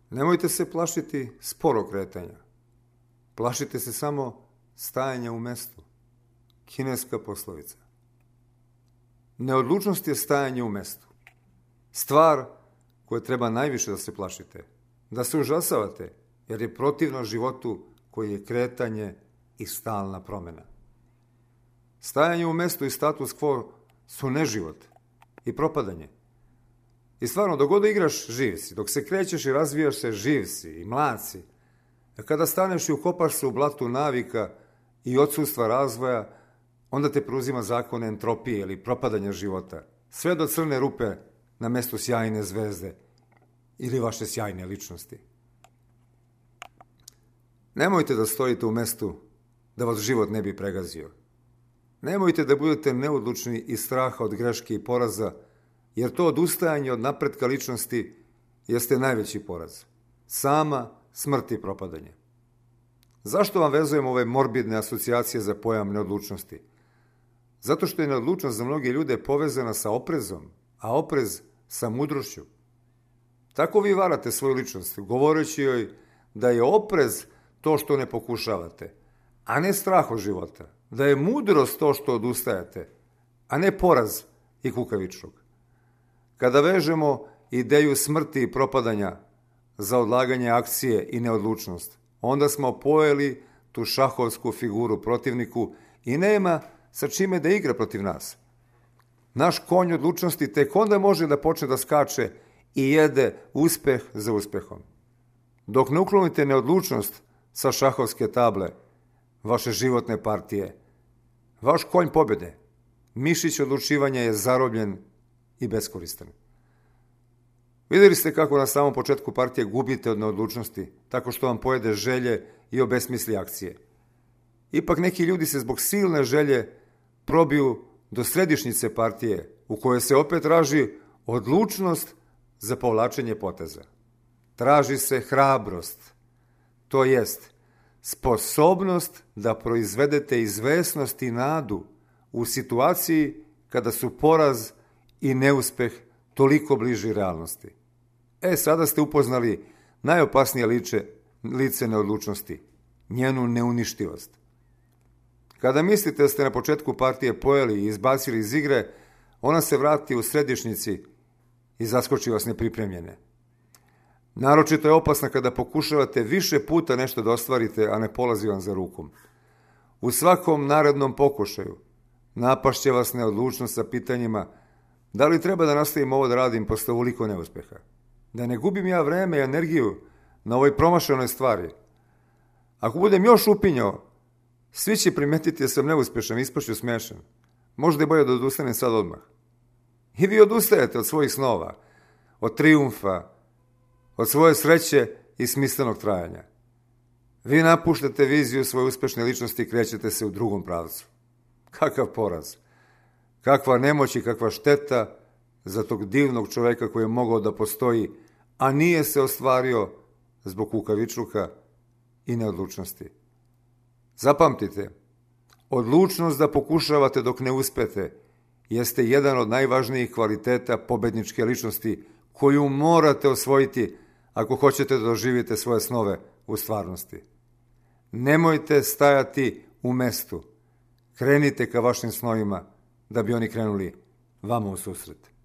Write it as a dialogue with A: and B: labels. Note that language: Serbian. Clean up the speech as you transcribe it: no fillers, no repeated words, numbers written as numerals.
A: Nemojte se plašiti sporog kretanja. Plašite se samo stajanja u mestu. Kineska poslovica. Neodlučnost je stajanje u mestu. Stvar koje treba najviše da se plašite, da se užasavate, jer je protivno životu koji je kretanje i stalna promjena. Stajanje u mestu i status quo su neživot i propadanje. I stvarno, dok god igraš, živ si. Dok se krećeš i razvijaš se, živ si i mlad si. A kada staneš i ukopaš se u blatu navika i odsustva razvoja, onda te preuzima zakon entropije ili propadanja života. Sve do crne rupe na mestu sjajne zvezde ili vaše sjajne ličnosti. Nemojte da stojite u mestu da vas život ne bi pregazio. Nemojte da budete neodlučni iz straha od greške i poraza, jer to odustajanje od napretka ličnosti jeste najveći poraz. Sama smrt i propadanje. Zašto vam vezujem ove morbidne asocijacije za pojam neodlučnosti? Zato što je neodlučnost za mnoge ljude povezana sa oprezom, a oprez sa mudrošću. Tako vi varate svoju ličnost, govoreći joj da je oprez to što ne pokušavate, a ne strah od života. Da je mudrost to što odustajete, a ne poraz i kukavičluk. Kada vežemo ideju smrti i propadanja za odlaganje akcije i neodlučnost, onda smo pojeli tu šahovsku figuru protivniku i nema sa čime da igra protiv nas. Naš konj odlučnosti tek onda može da počne da skače i jede uspeh za uspehom. Dok ne uklonite neodlučnost sa šahovske table, vaše životne partije, vaš konj pobjede, mišić odlučivanja je zarobljen i beskoristan. Vidjeli ste kako na samom početku partije gubite od neodlučnosti, tako što vam pojede želje i obesmisli akcije. Ipak neki ljudi se zbog silne želje probiju do središnjice partije, u kojoj se opet traži odlučnost za povlačenje poteza. Traži se hrabrost, to jest sposobnost da proizvedete izvesnost i nadu u situaciji kada su poraz i neuspeh toliko bliži realnosti. Sada ste upoznali najopasnije lice neodlučnosti, njenu neuništivost. Kada mislite da ste na početku partije pojeli i izbacili iz igre, ona se vrati u središnjici i zaskoči vas nepripremljene. Naročito je opasna kada pokušavate više puta nešto da ostvarite, a ne polazi vam za rukom. U svakom narednom pokušaju napašće vas neodlučnost sa pitanjima da li treba da nastavim ovo da radim posle ovoliko neuspeha. Da ne gubim ja vreme i energiju na ovoj promašenoj stvari. Ako budem još upinjao, svi će primetiti da sam neuspešan, ispašću smešan. Možda je bolje da odustanem sad odmah. I vi odustajete od svojih snova, od trijumfa, od svoje sreće i smislenog trajanja. Vi napuštate viziju svoje uspešne ličnosti i krećete se u drugom pravcu. Kakav poraz, kakva nemoć i kakva šteta za tog divnog čoveka koji je mogao da postoji, a nije se ostvario zbog kukavičluka i neodlučnosti. Zapamtite, odlučnost da pokušavate dok ne uspete jeste jedan od najvažnijih kvaliteta pobedničke ličnosti koju morate osvojiti ako hoćete da doživite svoje snove u stvarnosti. Nemojte stajati u mestu. Krenite ka vašim snovima da bi oni krenuli vama u susret.